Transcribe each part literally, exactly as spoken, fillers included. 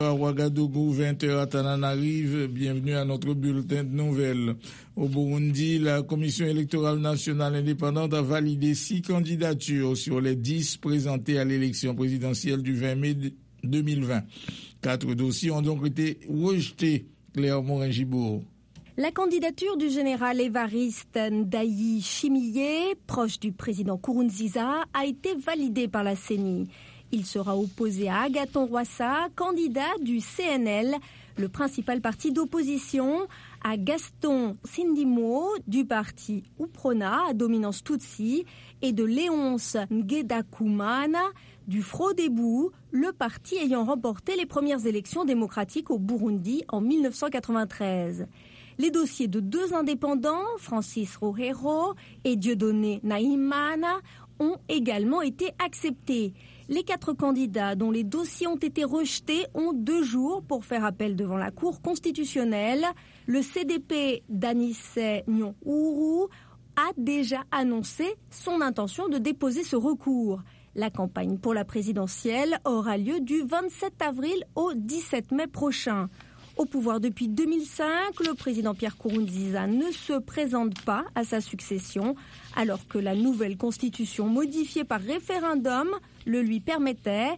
À Ouagadougou, vingt heures à Tananarive, bienvenue à notre bulletin de nouvelles. Au Burundi, la Commission électorale nationale indépendante a validé six candidatures sur les dix présentées à l'élection présidentielle du vingt mai deux mille vingt. Quatre dossiers ont donc été rejetés. Claire Morin-Gibourg. La candidature du général Évariste Ndayi Chimillé, proche du président Nkurunziza, a été validée par la C E N I. Il sera opposé à Agathon Rwasa, candidat du C N L, le principal parti d'opposition, à Gaston Sindimo du parti Uprona à dominance Tutsi et de Léonce Ngedakumana du Frodébu, le parti ayant remporté les premières élections démocratiques au Burundi en mille neuf cent quatre-vingt-treize. Les dossiers de deux indépendants, Francis Rohero et Dieudonné Nahimana, ont également été acceptés. Les quatre candidats dont les dossiers ont été rejetés ont deux jours pour faire appel devant la Cour constitutionnelle. Le C D P d'Anissé Nyon-Ourou a déjà annoncé son intention de déposer ce recours. La campagne pour la présidentielle aura lieu du vingt-sept avril au dix-sept mai prochain. Au pouvoir depuis deux mille cinq, le président Pierre Nkurunziza ne se présente pas à sa succession, alors que la nouvelle constitution modifiée par référendum le lui permettait.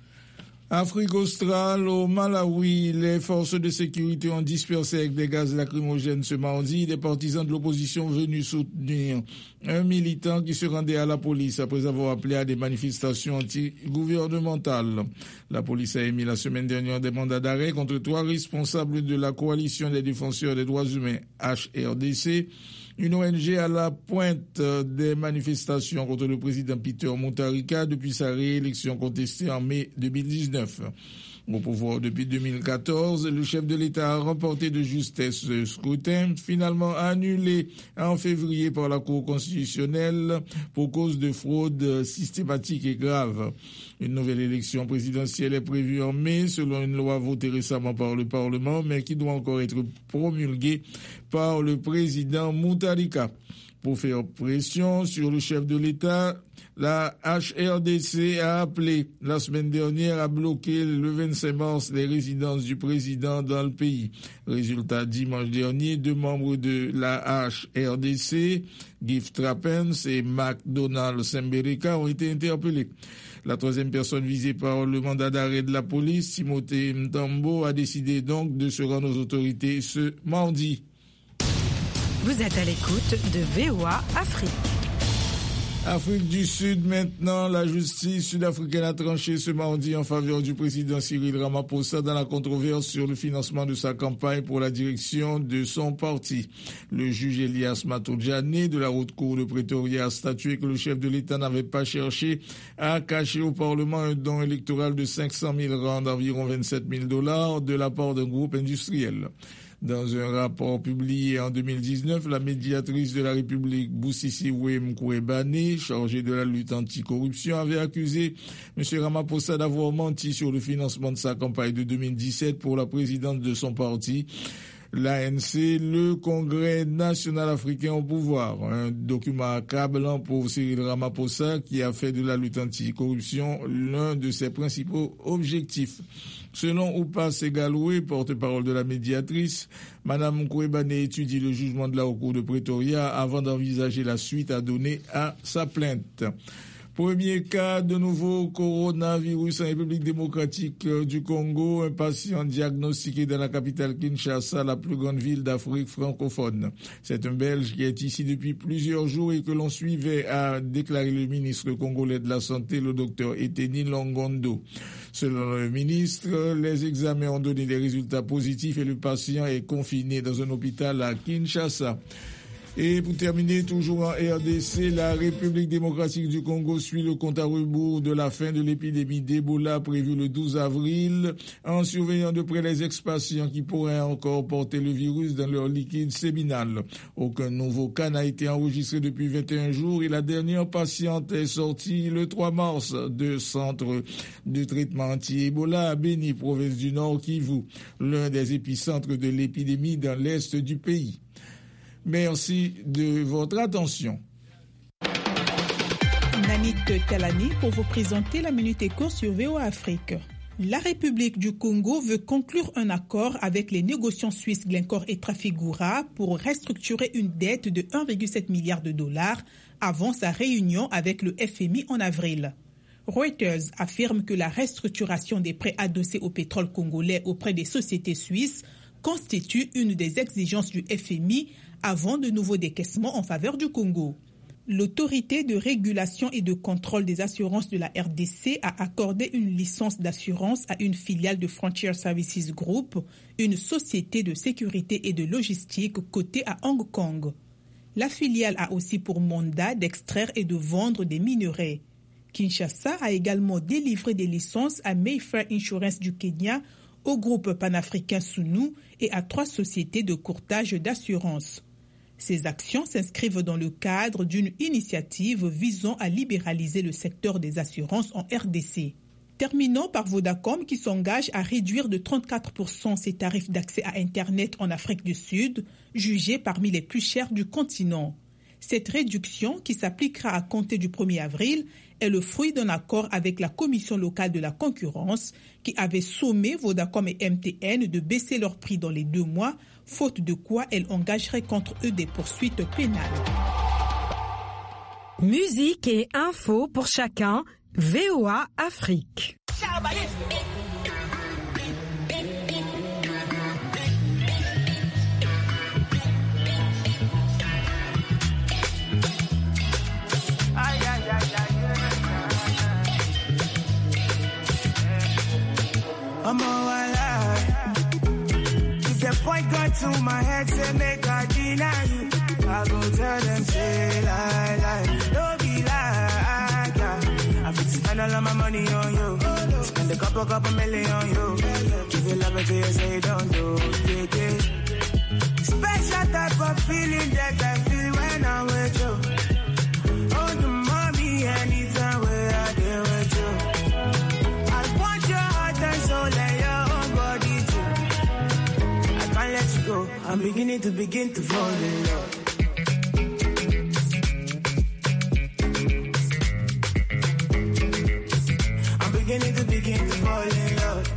Afrique australe, au Malawi, les forces de sécurité ont dispersé avec des gaz lacrymogènes ce mardi des partisans de l'opposition venus soutenir un militant qui se rendait à la police après avoir appelé à des manifestations anti-gouvernementales. La police a émis la semaine dernière des mandats d'arrêt contre trois responsables de la coalition des défenseurs des droits humains H R D C, une O N G à la pointe des manifestations contre le président Peter Mutharika depuis sa réélection contestée en mai deux mille dix-neuf. Au pouvoir depuis deux mille quatorze, le chef de l'État a remporté de justesse ce scrutin, finalement annulé en février par la Cour constitutionnelle pour cause de fraude systématique et grave. Une nouvelle élection présidentielle est prévue en mai selon une loi votée récemment par le Parlement, mais qui doit encore être promulguée par le président Mutharika. Pour faire pression sur le chef de l'État, la H R D C a appelé la semaine dernière à bloquer le vingt-cinq mars les résidences du président dans le pays. Résultat, dimanche dernier, deux membres de la H R D C, Gift Trappens et McDonald Sembereka, ont été interpellés. La troisième personne visée par le mandat d'arrêt de la police, Timothée Mtambo, a décidé donc de se rendre aux autorités ce mardi. Vous êtes à l'écoute de V O A Afrique. Afrique du Sud maintenant, la justice sud-africaine a tranché ce mardi en faveur du président Cyril Ramaphosa dans la controverse sur le financement de sa campagne pour la direction de son parti. Le juge Elias Matodjane de la haute cour de Pretoria a statué que le chef de l'État n'avait pas cherché à cacher au Parlement un don électoral de cinq cent mille rands, d'environ vingt-sept mille dollars, de la part d'un groupe industriel. Dans un rapport publié en deux mille dix-neuf, la médiatrice de la République, Busisiwe Mkuebane, chargée de la lutte anticorruption, avait accusé M. Ramaphosa d'avoir menti sur le financement de sa campagne de deux mille dix-sept pour la présidence de son parti, l'A N C, le Congrès national africain au pouvoir. Un document accablant pour Cyril Ramaphosa qui a fait de la lutte anticorruption l'un de ses principaux objectifs. Selon Oupa Segaloué, porte-parole de la médiatrice, Mme Mkuebane étudie le jugement de la Haute Cour de Pretoria avant d'envisager la suite à donner à sa plainte. Premier cas de nouveau coronavirus en République démocratique du Congo, un patient diagnostiqué dans la capitale Kinshasa, la plus grande ville d'Afrique francophone. C'est un Belge qui est ici depuis plusieurs jours et que l'on suivait, a déclaré le ministre congolais de la Santé, le docteur Eteni Longondo. Selon le ministre, les examens ont donné des résultats positifs et le patient est confiné dans un hôpital à Kinshasa. Et pour terminer, toujours en R D C, la République démocratique du Congo suit le compte à rebours de la fin de l'épidémie d'Ebola prévue le douze avril, en surveillant de près les ex-patients qui pourraient encore porter le virus dans leur liquide séminal. Aucun nouveau cas n'a été enregistré depuis vingt et un jours et la dernière patiente est sortie le trois mars de centre de traitement anti-Ebola à Beni, province du Nord Kivu, l'un des épicentres de l'épidémie dans l'est du pays. Merci de votre attention. Nanit Talani pour vous présenter la Minute Éco sur V O A Afrique. La République du Congo veut conclure un accord avec les négociants suisses Glencore et Trafigura pour restructurer une dette de un virgule sept milliard de dollars avant sa réunion avec le F M I en avril. Reuters affirme que la restructuration des prêts adossés au pétrole congolais auprès des sociétés suisses constitue une des exigences du F M I avant de nouveaux décaissements en faveur du Congo. L'autorité de régulation et de contrôle des assurances de la R D C a accordé une licence d'assurance à une filiale de Frontier Services Group, une société de sécurité et de logistique cotée à Hong Kong. La filiale a aussi pour mandat d'extraire et de vendre des minerais. Kinshasa a également délivré des licences à Mayfair Insurance du Kenya, au groupe panafricain Sunu et à trois sociétés de courtage d'assurance. Ces actions s'inscrivent dans le cadre d'une initiative visant à libéraliser le secteur des assurances en R D C. Terminons par Vodacom qui s'engage à réduire de trente-quatre pour cent ses tarifs d'accès à Internet en Afrique du Sud, jugés parmi les plus chers du continent. Cette réduction, qui s'appliquera à compter du premier avril, est le fruit d'un accord avec la Commission locale de la concurrence qui avait sommé Vodacom et M T N de baisser leurs prix dans les deux mois, faute de quoi elle engagerait contre eux des poursuites pénales. Musique et infos pour chacun, V O A Afrique. I'm all alive. If the point got to my head, say make I deny you. I go tell them, say lie, lie. Don't be like, yeah. I fix spend all of my money on you. Spend a couple, couple million on you. Give you love until you say don't do. Yeah, yeah. Special type of feeling that I feel when I'm with you. Oh, the mommy, anytime where I deal with you. I'm beginning to begin to fall in love. I'm beginning to begin to fall in love.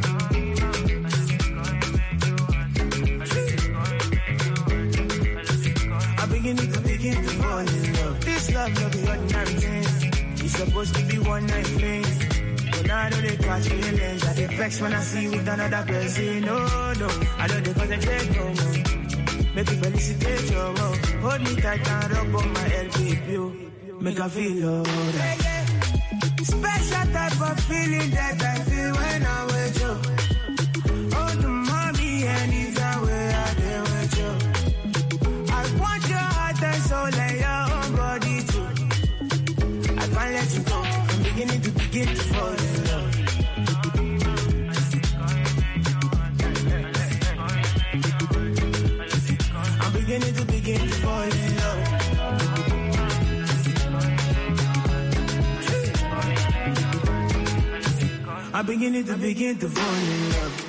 I'm beginning to begin to fall in love. This love no be ordinary thing. It's supposed to be one night thing. I know they catch feelings. I get vexed when I see you with another person. No, no, I know they concentrate no more. Make you felicitate your love. Hold me tight and rub on my L P P. Make I feel alright. Yeah, yeah. Special type of feeling that I feel when I'm with you. Oh, the mommy, anytime where I deal with you. I want your heart and soul and your own body too. I can't let you go. I'm beginning to begin to fall in love. I'm beginning to begin to fall in love. I'm beginning to begin to fall in love.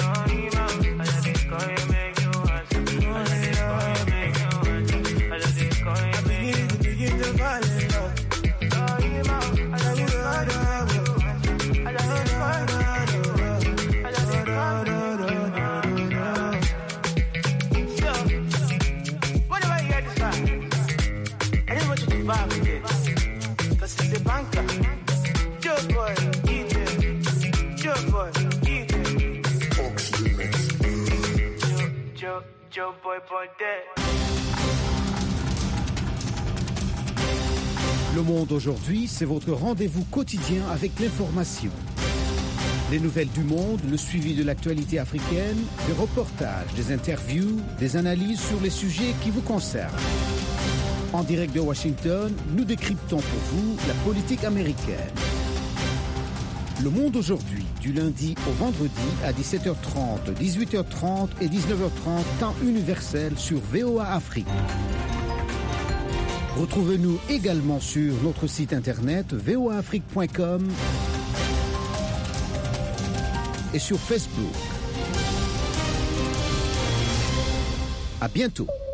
Le Monde aujourd'hui, c'est votre rendez-vous quotidien avec l'information. Les nouvelles du monde, le suivi de l'actualité africaine, des reportages, des interviews, des analyses sur les sujets qui vous concernent. En direct de Washington, nous décryptons pour vous la politique américaine. Le Monde aujourd'hui, du lundi au vendredi à dix-sept heures trente, dix-huit heures trente et dix-neuf heures trente, temps universel sur V O A Afrique. Retrouvez-nous également sur notre site internet v o a afrique point com et sur Facebook. À bientôt.